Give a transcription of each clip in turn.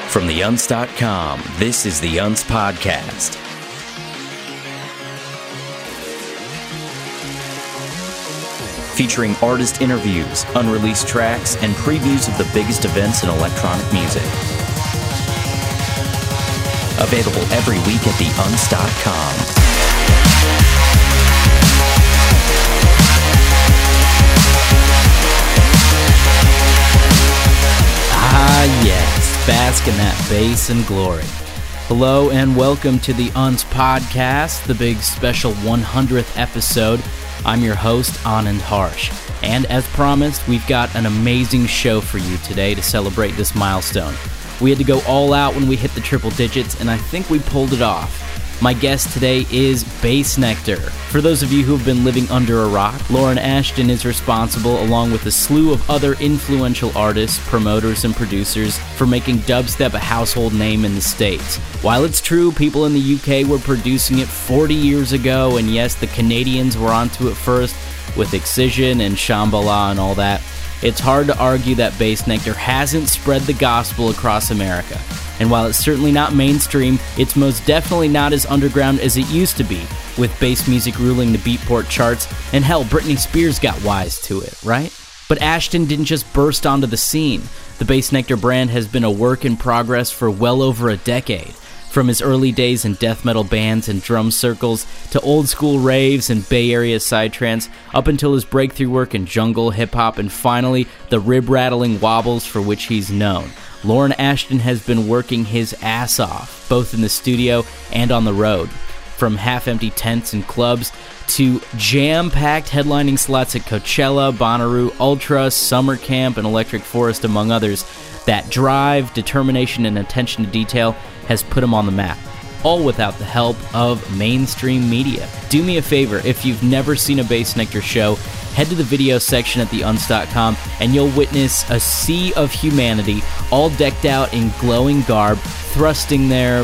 From theUnce.com, this is the Unce Podcast. Featuring artist interviews, unreleased tracks, and previews of the biggest events in electronic music. Available every week at theUnce.com. Ah, yes, bask in that bass and glory. Hello and welcome to the Unce Podcast, the big special 100th episode. I'm your host, Anand Harsh, and as promised, we've got an amazing show for you today to celebrate this milestone. We had to go all out when we hit the triple digits, and I think we pulled it off. My guest today is Bassnectar. For those of you who have been living under a rock, Lauren Ashton is responsible, along with a slew of other influential artists, promoters, and producers, for making dubstep a household name in the States. While it's true people in the UK were producing it 40 years ago, and yes, the Canadians were onto it first with Excision and Shambhala and all that, it's hard to argue that Bassnectar hasn't spread the gospel across America. And while it's certainly not mainstream, it's most definitely not as underground as it used to be, with bass music ruling the Beatport charts, and hell, Britney Spears got wise to it, right? But Ashton didn't just burst onto the scene. The Bassnectar brand has been a work in progress for well over a decade. From his early days in death metal bands and drum circles, to old school raves and Bay Area psytrance, up until his breakthrough work in jungle, hip-hop, and finally, the rib-rattling wobbles for which he's known. Lauren Ashton has been working his ass off, both in the studio and on the road. From half-empty tents and clubs to jam-packed headlining slots at Coachella, Bonnaroo, Ultra, Summer Camp, and Electric Forest, among others, that drive, determination, and attention to detail has put him on the map, all without the help of mainstream media. Do me a favor, if you've never seen a Bassnectar show, head to the video section at theunce.com and you'll witness a sea of humanity all decked out in glowing garb, thrusting their,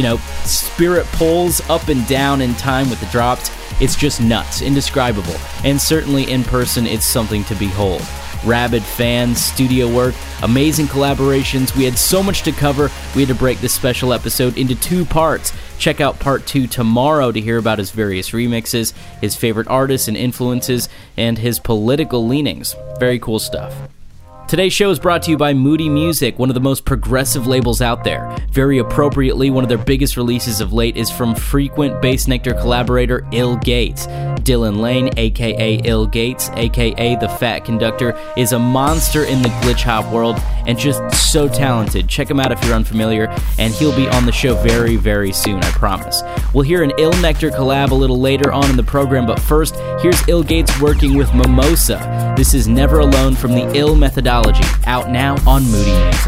spirit poles up and down in time with the drops. It's just nuts, indescribable, and certainly in person it's something to behold. Rabid fans, studio work, amazing collaborations. We had so much to cover, we had to break this special episode into two parts. Check out part 2 tomorrow to hear about his various remixes, his favorite artists and influences, and his political leanings. Very cool stuff. Today's show is brought to you by Moody Music, one of the most progressive labels out there. Very appropriately, one of their biggest releases of late is from frequent Bassnectar collaborator Ill Gates. Dylan Lane, aka Ill Gates, aka The Fat Conductor, is a monster in the glitch hop world and just so talented. Check him out if you're unfamiliar, and he'll be on the show very, very soon, I promise. We'll hear an Ill Nectar collab a little later on in the program, but first, here's Ill Gates working with Mimosa. This is Never Alone from the Ill Methodology, out now on Moody Music.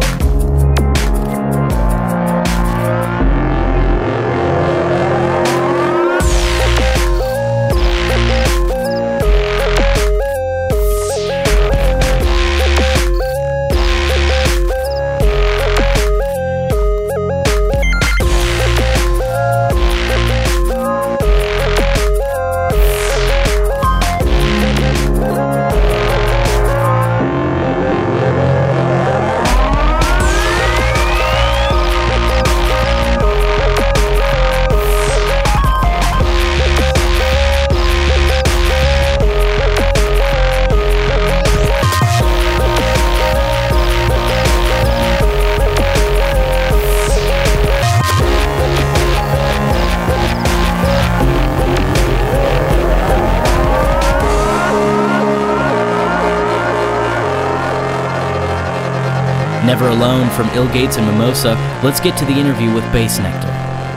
Never Alone from Ill Gates and Mimosa. Let's get to the interview with Bassnectar.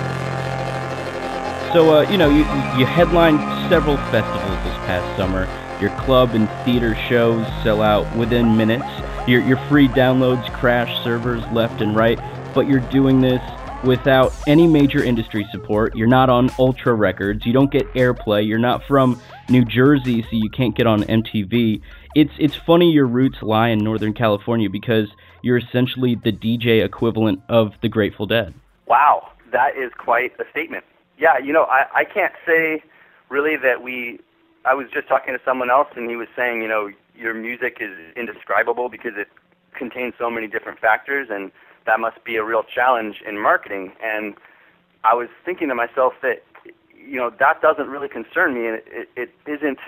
So, you headlined several festivals this past summer. Your club and theater shows sell out within minutes. Your free downloads crash servers left and right. But you're doing this without any major industry support. You're not on Ultra Records. You don't get airplay. You're not from New Jersey, so you can't get on MTV. It's funny your roots lie in Northern California because you're essentially the DJ equivalent of the Grateful Dead. Wow, that is quite a statement. Yeah, I can't say really that I was just talking to someone else and he was saying, your music is indescribable because it contains so many different factors, and that must be a real challenge in marketing. And I was thinking to myself that, that doesn't really concern me, and it isn't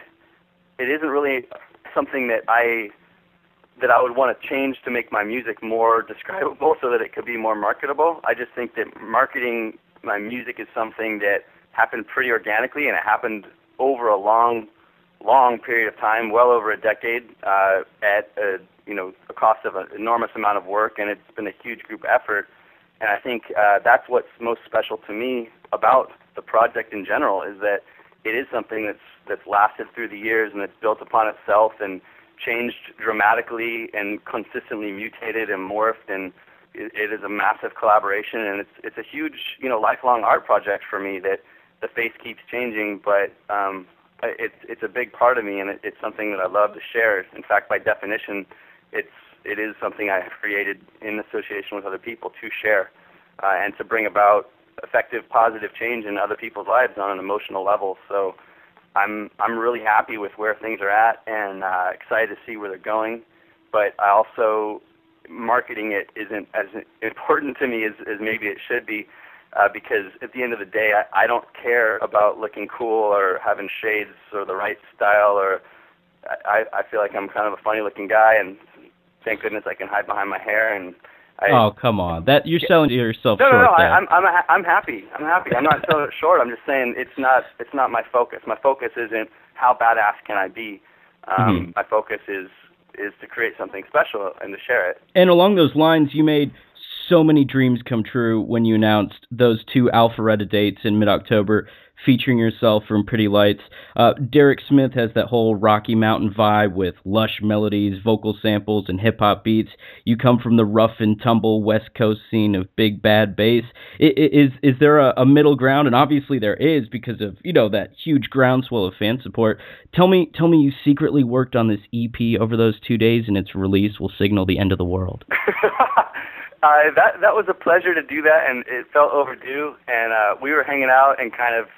really something that I would want to change to make my music more describable so that it could be more marketable. I just think that marketing my music is something that happened pretty organically, and it happened over a long period of time, well over a decade, at a cost of an enormous amount of work, and it's been a huge group effort. And I think that's what's most special to me about the project in general, is that it is something that's lasted through the years, and it's built upon itself and changed dramatically and consistently mutated and morphed, and it is a massive collaboration, and it's a huge lifelong art project for me that the face keeps changing, but it's a big part of me, and it's something that I love to share. In fact, by definition, it is something I have created in association with other people to share and to bring about effective, positive change in other people's lives on an emotional level. So I'm really happy with where things are at, and excited to see where they're going. But I also, marketing it isn't as important to me as maybe it should be, because at the end of the day, I don't care about looking cool or having shades or the right style, or I feel like I'm kind of a funny-looking guy, and thank goodness I can hide behind my hair. And oh, come on, that you're selling yourself short. No, I'm happy. I'm not selling it short. I'm just saying it's not my focus. My focus isn't how badass can I be. My focus is to create something special and to share it. And along those lines, you made so many dreams come true when you announced those 2 Alpharetta dates in mid-October, featuring yourself from Pretty Lights. Derek Smith has that whole Rocky Mountain vibe with lush melodies, vocal samples, and hip-hop beats. You come from the rough and tumble West Coast scene of big bad bass. Is there a middle ground? And obviously there is, because of that huge groundswell of fan support. Tell me you secretly worked on this EP over those 2 days, and its release will signal the end of the world. That was a pleasure to do that, and it felt overdue. And we were hanging out and kind of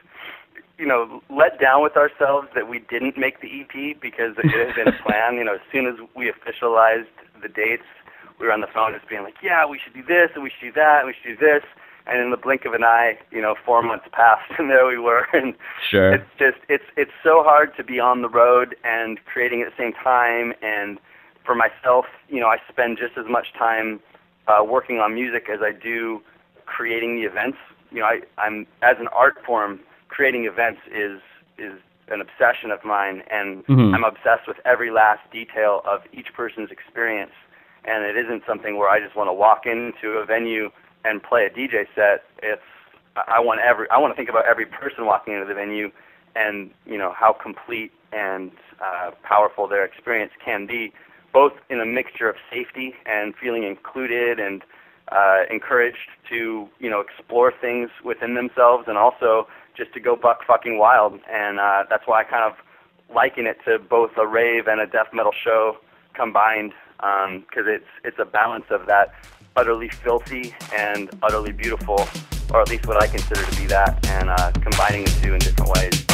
let down with ourselves that we didn't make the EP, because it had been a plan. As soon as we officialized the dates, we were on the phone just being like, yeah, we should do this, and we should do that, and we should do this. And in the blink of an eye, 4 months passed, and there we were. And sure. It's so hard to be on the road and creating at the same time. And for myself, I spend just as much time working on music as I do creating the events. I'm as an art form, creating events is an obsession of mine, and I'm obsessed with every last detail of each person's experience. And it isn't something where I just want to walk into a venue and play a DJ set. I want to think about every person walking into the venue, and how complete and powerful their experience can be, both in a mixture of safety and feeling included and encouraged to explore things within themselves, and also just to go buck fucking wild. And that's why I kind of liken it to both a rave and a death metal show combined, because it's a balance of that utterly filthy and utterly beautiful, or at least what I consider to be that, and combining the two in different ways.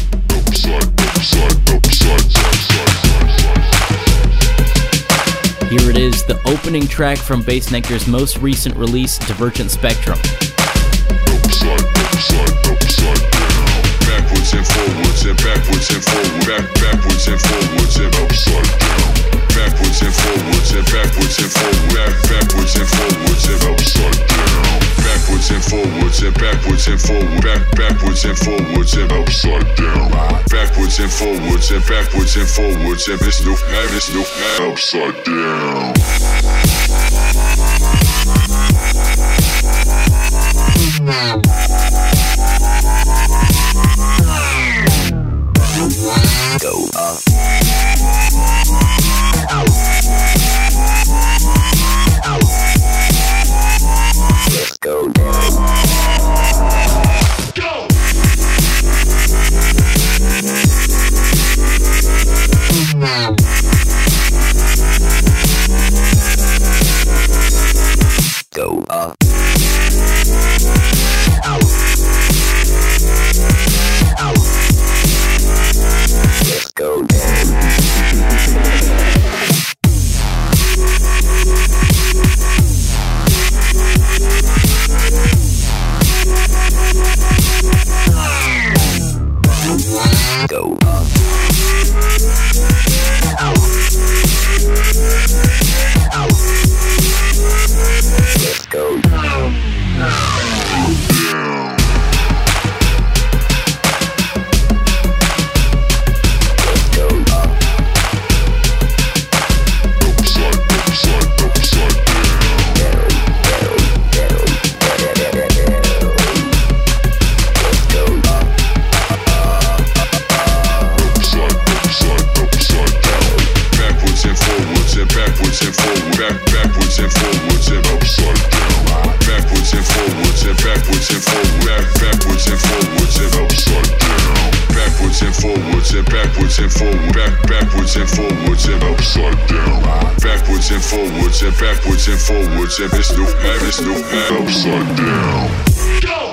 Here it is, the opening track from Bassnectar's most recent release, Divergent Spectrum. Backwards and forwards and backwards and forwards, backwards and forwards and upside down. Backwards and forwards and backwards and forwards, backwards and forwards and upside down. Backwards and forwards and backwards and forwards, backwards and forwards and upside down. Backwards and forwards and backwards and forwards and this new upside down. Go up. Let's go down. Go. backwards and forwards and upside down. Backwards and forwards and backwards and forwards, backwards and forwards and upside down. Backwards and forwards and backwards and forwards, backwards and forwards and upside down. Backwards and forwards and backwards and forwards and it's no upside down. Go!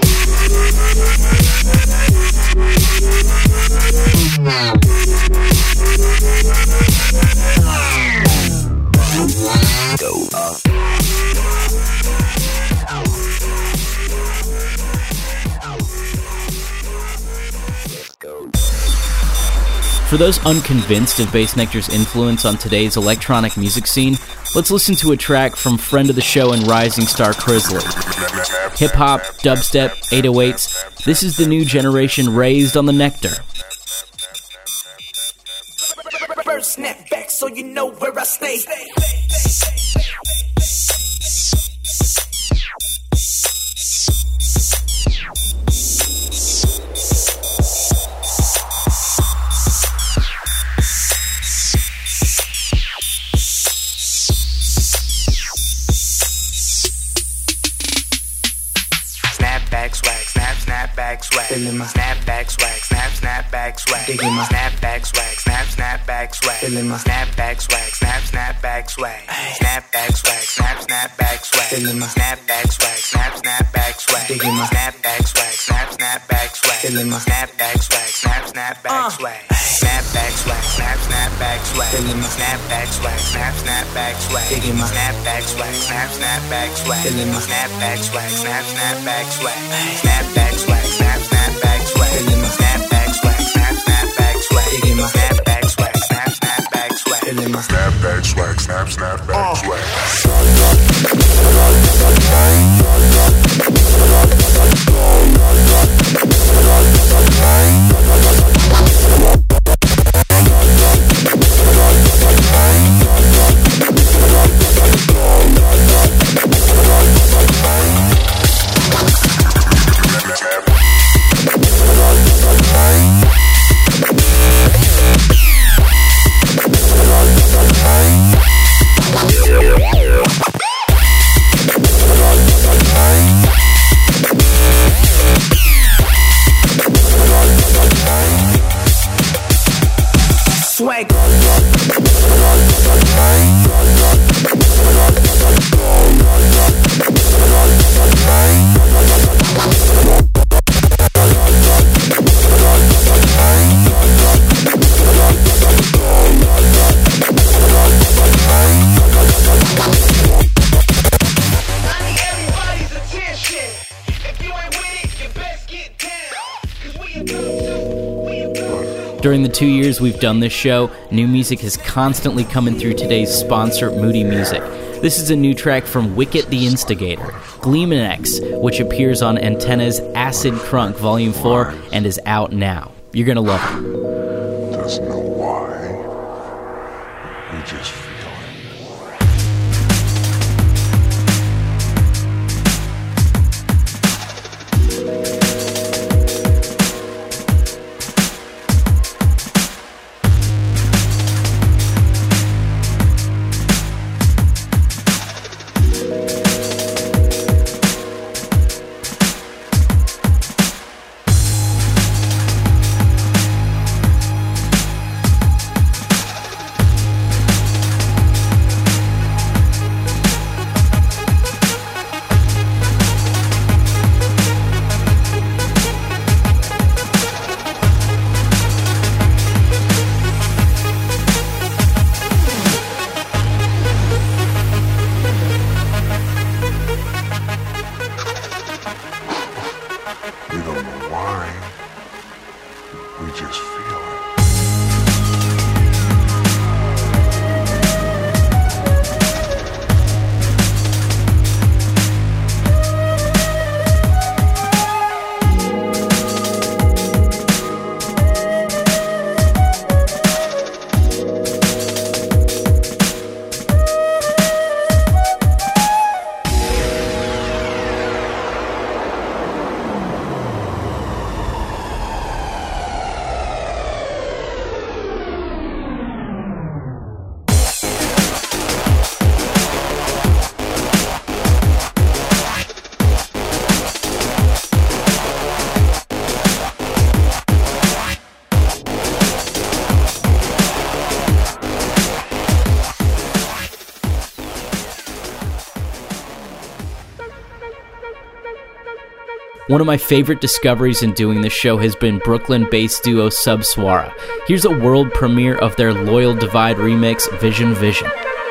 Go up. For those unconvinced of Bassnectar's influence on today's electronic music scene, let's listen to a track from friend of the show and rising star Crizzly. Hip-hop, dubstep, 808s, this is the new generation raised on the nectar. First snap back so you know where I stay. Snapback swag, feeling my snapback swag, snapback swag, digging my snapback swag, snapback swag, feeling my snapback swag, snapback swag, snapback swag, snapback swag, feeling my snapback swag, snapback swag, digging my snapback swag, snapback swag, feeling my snapback swag, snapback swag, snapback swag, snapback swag, feeling my snapback swag, snapback swag, digging my snapback swag, snapback swag, feeling my snapback swag, snapback swag, snapback swag, snapback swag, feeling my snapback swag, snapback swag, digging my snapback swag, snapback swag, feeling my snapback swag, snapback swag. During the 2 years we've done this show, new music has constantly come in through today's sponsor, Moody Music. This is a new track from Wicket the Instigator, Gleeman X, which appears on Antenna's Acid Crunk Volume 4 and is out now. You're gonna love it. Doesn't know why. You just feel it. One of my favorite discoveries in doing this show has been Brooklyn-based duo Subsuara. Here's a world premiere of their Loyal Divide remix, Vision Vision.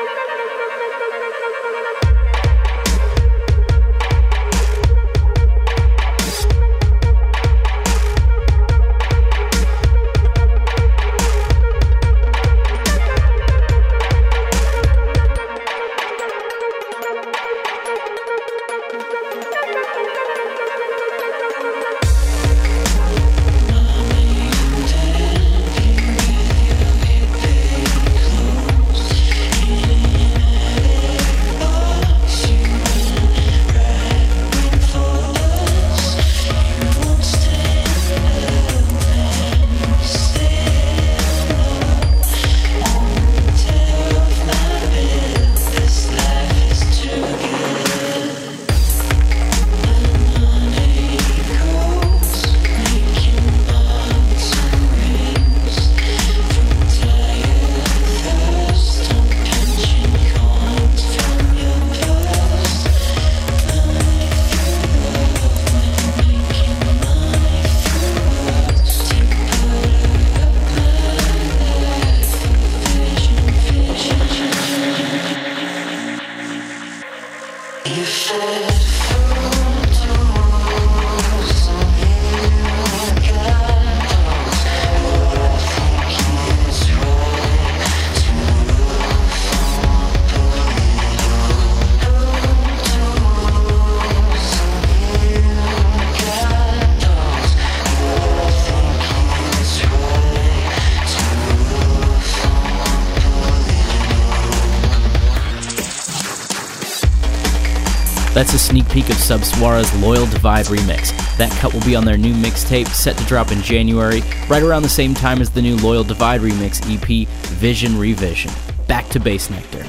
That's a sneak peek of Subsuara's Loyal Divide remix. That cut will be on their new mixtape, set to drop in January, right around the same time as the new Loyal Divide remix EP, Vision Revision. Back to Bass Nectar.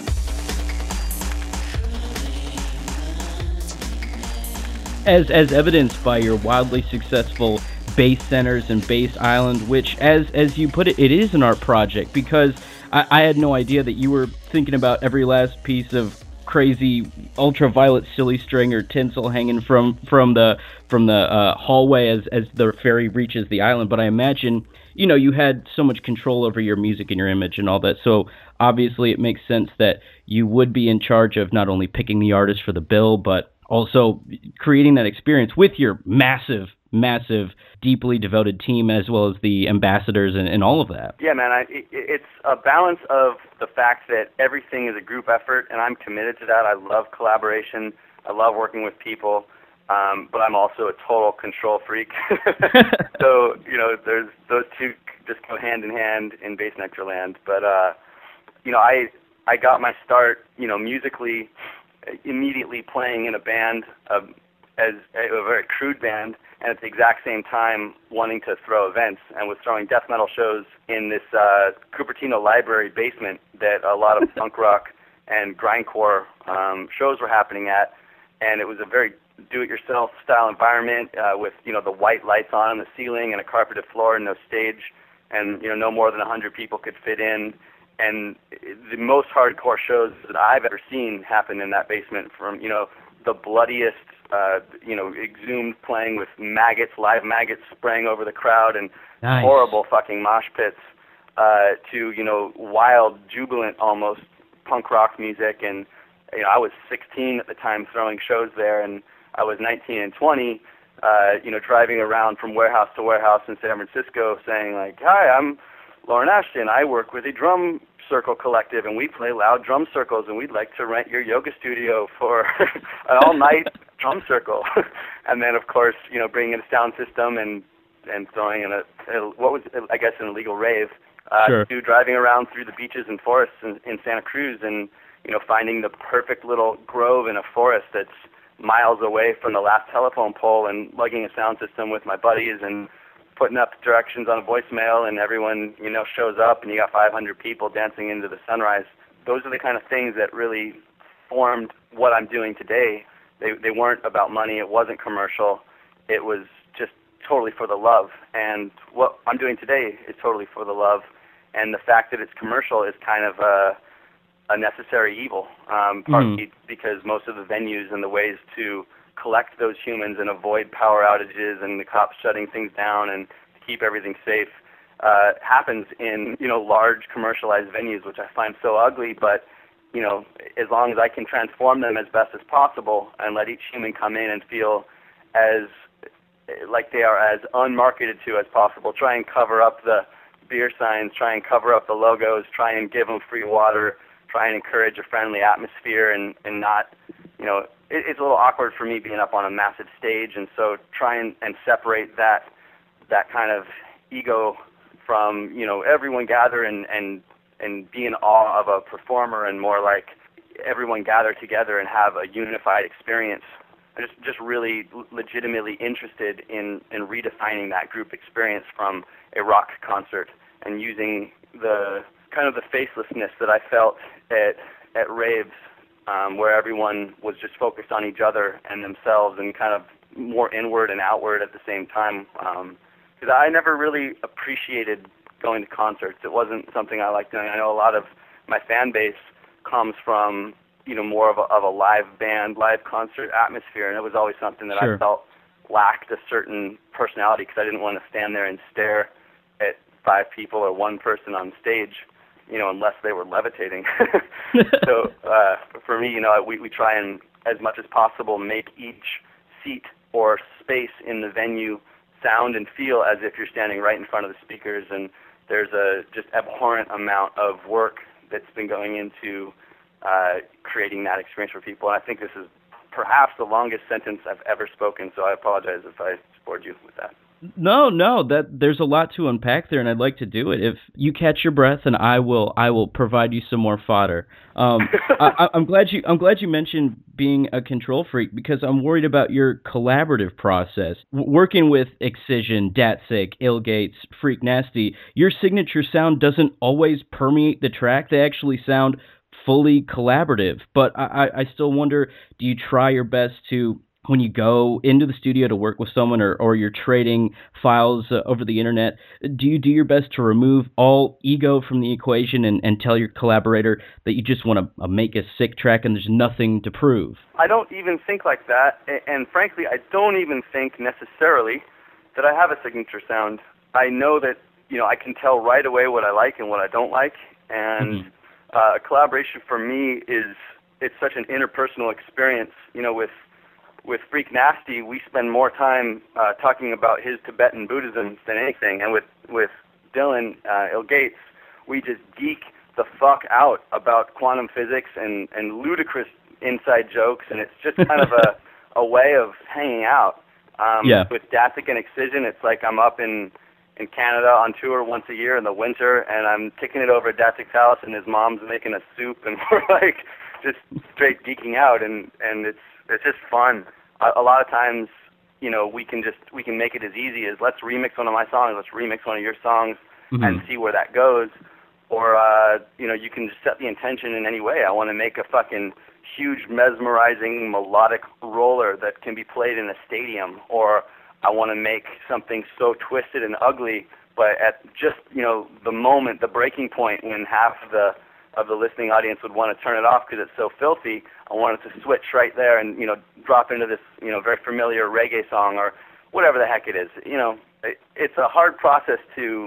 As evidenced by your wildly successful Bass Centers and Bass Island, which, as you put it, it is an art project, because I had no idea that you were thinking about every last piece of crazy ultraviolet silly string or tinsel hanging from the hallway as the ferry reaches the island. But I imagine, you had so much control over your music and your image and all that, so obviously it makes sense that you would be in charge of not only picking the artist for the bill, but also creating that experience with your massive, deeply devoted team, as well as the ambassadors and all of that. Yeah, man, it's a balance of the fact that everything is a group effort, and I'm committed to that. I love collaboration. I love working with people, but I'm also a total control freak. So, there's those two just go hand in hand in Bass Nectar land. But, I got my start, musically, immediately playing in a band, as a very crude band, and at the exact same time wanting to throw events, and was throwing death metal shows in this Cupertino library basement that a lot of punk rock and grindcore shows were happening at, and it was a very do-it-yourself style environment with the white lights on the ceiling and a carpeted floor and no stage, and no more than 100 people could fit in. And the most hardcore shows that I've ever seen happen in that basement, from the bloodiest, exhumed playing with live maggots spraying over the crowd, and nice. Horrible fucking mosh pits, to, wild, jubilant almost punk rock music. And, I was 16 at the time throwing shows there, and I was 19 and 20, driving around from warehouse to warehouse in San Francisco saying, like, hi, I'm Lauren Ashton. I work with a drum circle collective, and we play loud drum circles, and we'd like to rent your yoga studio for an all-night drum circle. And then, of course, bringing in a sound system and throwing in what was, I guess, an illegal rave, sure. To driving around through the beaches and forests in Santa Cruz, and finding the perfect little grove in a forest that's miles away from the last telephone pole, and lugging a sound system with my buddies and putting up directions on a voicemail, and everyone, shows up, and you got 500 people dancing into the sunrise. Those are the kind of things that really formed what I'm doing today. They weren't about money. It wasn't commercial. It was just totally for the love. And what I'm doing today is totally for the love. And the fact that it's commercial is kind of a necessary evil, partly because most of the venues and the ways to collect those humans and avoid power outages and the cops shutting things down and keep everything safe happens in, large commercialized venues, which I find so ugly. But, as long as I can transform them as best as possible and let each human come in and feel as like they are as unmarketed to as possible, try and cover up the beer signs, try and cover up the logos, try and give them free water, try and encourage a friendly atmosphere and not, it's a little awkward for me being up on a massive stage, and so try and separate that kind of ego from, everyone gather and be in awe of a performer, and more like everyone gather together and have a unified experience. I'm just really legitimately interested in redefining that group experience from a rock concert and using the kind of the facelessness that I felt at raves, where everyone was just focused on each other and themselves and kind of more inward and outward at the same time. Because I never really appreciated going to concerts. It wasn't something I liked doing. I know a lot of my fan base comes from, more of a live band, live concert atmosphere, and it was always something that Sure. I felt lacked a certain personality, because I didn't want to stand there and stare at 5 people or one person on stage, unless they were levitating. So for me, we try and, as much as possible, make each seat or space in the venue sound and feel as if you're standing right in front of the speakers, and there's a just abhorrent amount of work that's been going into creating that experience for people. And I think this is perhaps the longest sentence I've ever spoken, so I apologize if I bored you with that. No, that there's a lot to unpack there, and I'd like to do it. If you catch your breath, and I will provide you some more fodder. I'm glad you mentioned being a control freak, because I'm worried about your collaborative process. Working with Excision, Datsik, Illgates, Freak Nasty, your signature sound doesn't always permeate the track. They actually sound fully collaborative. But I still wonder, do you try your best to, when you go into the studio to work with someone, or you're trading files over the internet, do you do your best to remove all ego from the equation and tell your collaborator that you just want to make a sick track and there's nothing to prove? I don't even think like that, and frankly, I don't even think necessarily that I have a signature sound. I know that, I can tell right away what I like and what I don't like, and collaboration for me it's such an interpersonal experience. With Freak Nasty, we spend more time talking about his Tibetan Buddhism than anything, and with Dylan Illgates, we just geek the fuck out about quantum physics and ludicrous inside jokes, and it's just kind of a way of hanging out. With Datsik and Excision, it's like I'm up in Canada on tour once a year in the winter, and I'm kicking it over at Datsik's house, and his mom's making a soup, and we're like just straight geeking out, and it's just fun. A lot of times, we can make it as easy as, let's remix one of my songs, let's remix one of your songs, and see where that goes. Or you can just set the intention in any way. I want to make a fucking huge, mesmerizing, melodic roller that can be played in a stadium, or I want to make something so twisted and ugly, but at just the moment, the breaking point, when half of the listening audience would want to turn it off because it's so filthy, I wanted to switch right there and drop into this very familiar reggae song or whatever the heck it is. It's a hard process to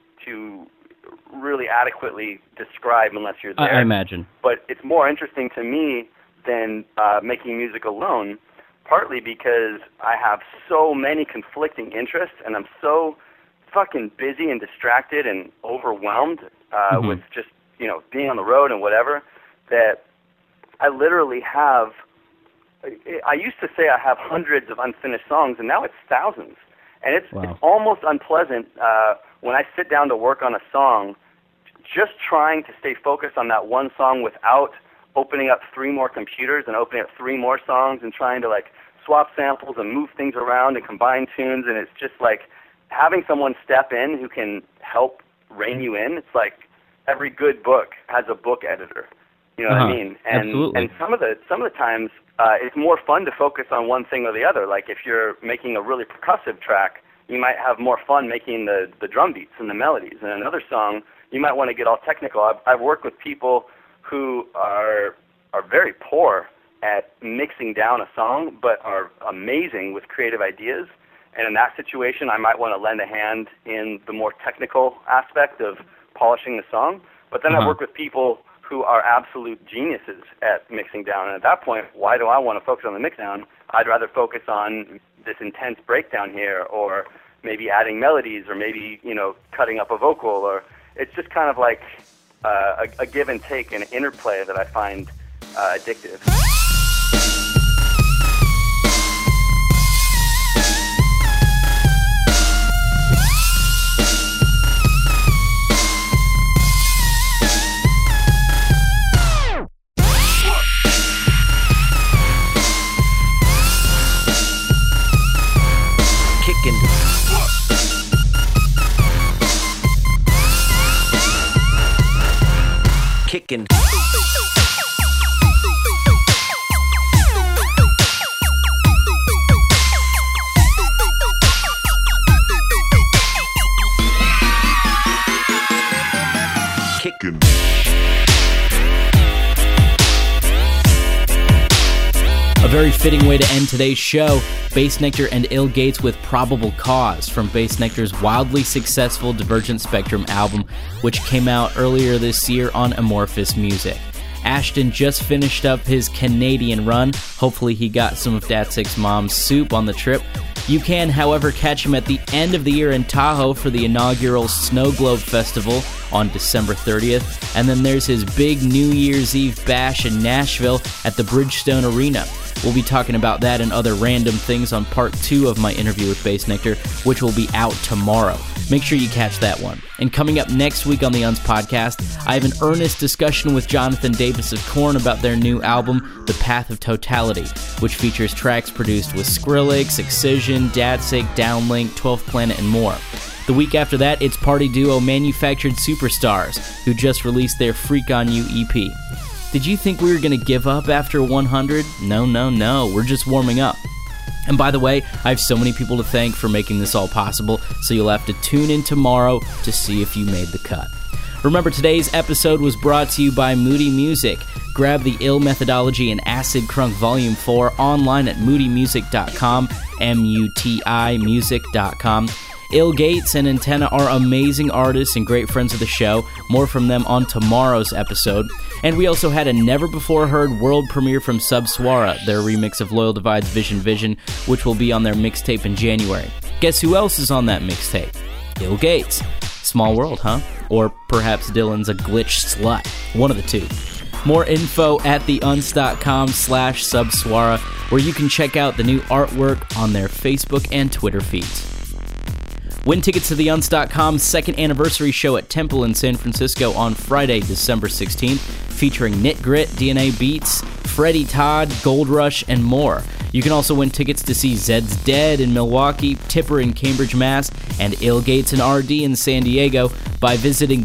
really adequately describe unless you're there. I imagine. But it's more interesting to me than making music alone, partly because I have so many conflicting interests, and I'm so fucking busy and distracted and overwhelmed with just being on the road and whatever, that I literally have, I used to say I have hundreds of unfinished songs, and now it's thousands. And it's almost unpleasant when I sit down to work on a song, just trying to stay focused on that one song without opening up 3 more computers and opening up 3 more songs and trying to swap samples and move things around and combine tunes. And it's just like having someone step in who can help rein you in. It's like every good book has a book editor. You know what I mean? And absolutely. And some of the times it's more fun to focus on one thing or the other. Like if you're making a really percussive track, you might have more fun making the drum beats and the melodies. And another song, you might want to get all technical. I've worked with people who are very poor at mixing down a song, but are amazing with creative ideas. And in that situation, I might want to lend a hand in the more technical aspect of polishing the song. But then I work with people who are absolute geniuses at mixing down. And at that point, why do I want to focus on the mix down? I'd rather focus on this intense breakdown here, or maybe adding melodies, or maybe, cutting up a vocal, or it's just kind of like a give and take, an interplay that I find addictive. Kicking. Kicking. A very fitting way to end today's show, Bassnectar and Ill Gates with Probable Cause from Bassnectar's wildly successful Divergent Spectrum album, which came out earlier this year on Amorphous Music. Ashton just finished up his Canadian run. Hopefully he got some of Datsuk's mom's soup on the trip. You can, however, catch him at the end of the year in Tahoe for the inaugural Snow Globe Festival on December 30th. And then there's his big New Year's Eve bash in Nashville at the Bridgestone Arena. We'll be talking about that and other random things on part 2 of my interview with Bassnectar, which will be out tomorrow. Make sure you catch that one. And coming up next week on the UNS podcast, I have an earnest discussion with Jonathan Davis of Korn about their new album, The Path of Totality, which features tracks produced with Skrillex, Excision, Datsuk, Downlink, 12th Planet, and more. The week after that, it's party duo Manufactured Superstars, who just released their Freak on You EP. Did you think we were going to give up after 100? No, we're just warming up. And by the way, I have so many people to thank for making this all possible, so you'll have to tune in tomorrow to see if you made the cut. Remember, today's episode was brought to you by Moody Music. Grab the Ill Methodology and Acid Crunk Volume 4 online at moodymusic.com, M-U-T-I music.com. Ill Gates and Antenna are amazing artists and great friends of the show. More from them on tomorrow's episode. And we also had a never-before-heard world premiere from Subsuara, their remix of Loyal Divide's Vision Vision, which will be on their mixtape in January. Guess who else is on that mixtape? Ill Gates. Small world, huh? Or perhaps Dylan's a glitch slut. One of the two. More info at theunz.com/Subsuara, where you can check out the new artwork on their Facebook and Twitter feeds. Win tickets to the Unz.com's second anniversary show at Temple in San Francisco on Friday, December 16th, featuring Knit Grit, DNA Beats, Freddie Todd, Gold Rush, and more. You can also win tickets to see Zed's Dead in Milwaukee, Tipper in Cambridge, Mass., and Ill Gates and RD in San Diego by visiting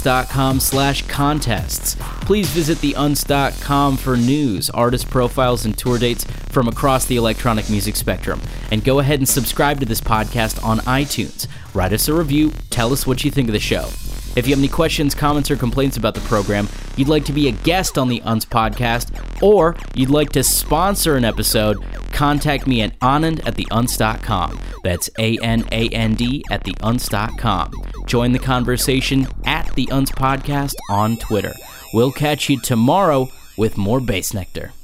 theunz.com/contests. Please visit theunz.com for news, artist profiles, and tour dates from across the electronic music spectrum. And go ahead and subscribe to this podcast on iTunes. Write us a review, tell us what you think of the show. If you have any questions, comments, or complaints about the program, you'd like to be a guest on the UNZ podcast, or you'd like to sponsor an episode, contact me at anand@theunz.com. That's ANAND at theunz.com. Join the conversation at the UNZ podcast on Twitter. We'll catch you tomorrow with more Bassnectar.